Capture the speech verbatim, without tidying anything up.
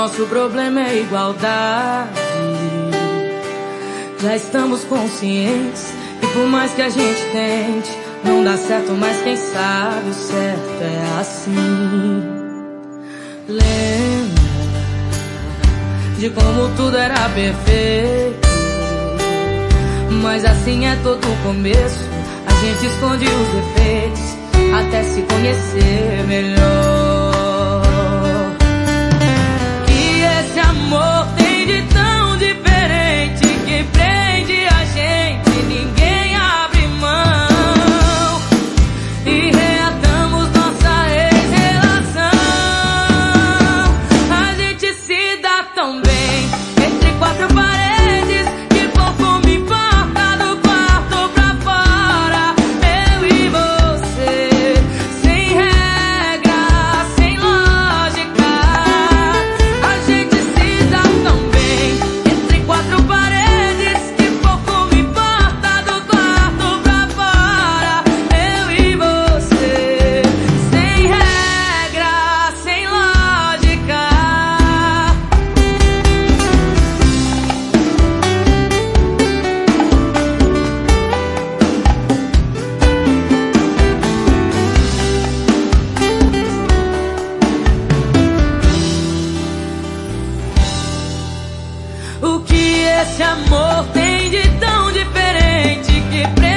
nosso problema é igualdade. Já estamos conscientes que por mais que a gente tente, não dá certo, mas quem sabe o certo é assim. Lembra de como tudo era perfeito, mas assim é todo o começo. A gente esconde os defeitos até se conhecer melhor. E esse amor tem de tão diferente que prende a gente, ninguém abre mão. E reatamos nossa ex-relação. A gente se dá tão bem entre quatro paredes, que pouco me importa do quarto pra fora. Eu e você, sem regra, sem lógica. A gente se dá tão bem entre quatro paredes, que pouco me importa do quarto pra fora. Eu e você, sem regra, sem lógica. O que esse amor tem de tão diferente que